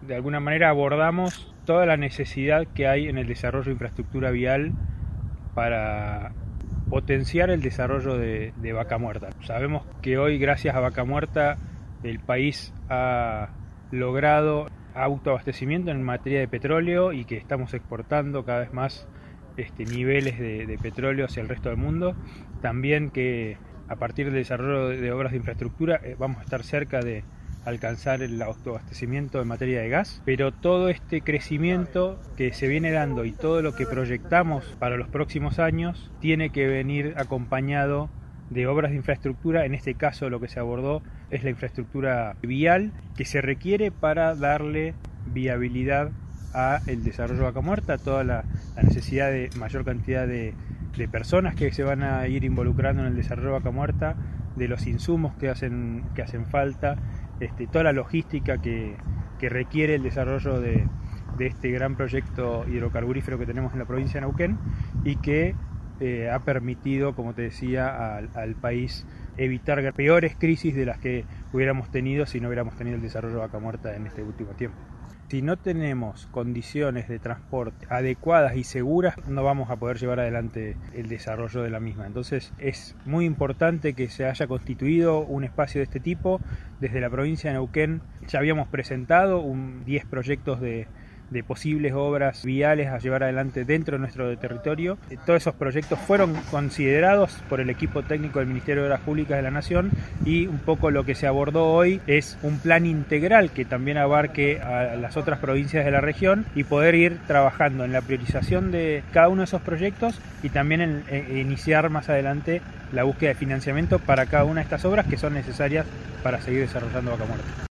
de alguna manera abordamos toda la necesidad que hay en el desarrollo de infraestructura vial para potenciar el desarrollo de Vaca Muerta. Sabemos que hoy, gracias a Vaca Muerta, el país ha logrado autoabastecimiento en materia de petróleo y que estamos exportando cada vez más niveles de petróleo hacia el resto del mundo. También que a partir del desarrollo de obras de infraestructura vamos a estar cerca de alcanzar el autoabastecimiento en materia de gas, pero todo este crecimiento que se viene dando y todo lo que proyectamos para los próximos años tiene que venir acompañado de obras de infraestructura. En este caso lo que se abordó es la infraestructura vial que se requiere para darle viabilidad a el desarrollo de Vaca Muerta, toda la necesidad de mayor cantidad de personas que se van a ir involucrando en el desarrollo de Vaca Muerta, de los insumos que hacen falta, toda la logística que requiere el desarrollo de este gran proyecto hidrocarburífero que tenemos en la provincia de Neuquén y que ha permitido, como te decía, al país evitar peores crisis de las que hubiéramos tenido si no hubiéramos tenido el desarrollo de Vaca Muerta en este último tiempo. Si no tenemos condiciones de transporte adecuadas y seguras, no vamos a poder llevar adelante el desarrollo de la misma. Entonces es muy importante que se haya constituido un espacio de este tipo. Desde la provincia de Neuquén ya habíamos presentado 10 proyectos de posibles obras viales a llevar adelante dentro de nuestro territorio. Todos esos proyectos fueron considerados por el equipo técnico del Ministerio de Obras Públicas de la Nación y un poco lo que se abordó hoy es un plan integral que también abarque a las otras provincias de la región y poder ir trabajando en la priorización de cada uno de esos proyectos y también en iniciar más adelante la búsqueda de financiamiento para cada una de estas obras que son necesarias para seguir desarrollando Vaca Muerta.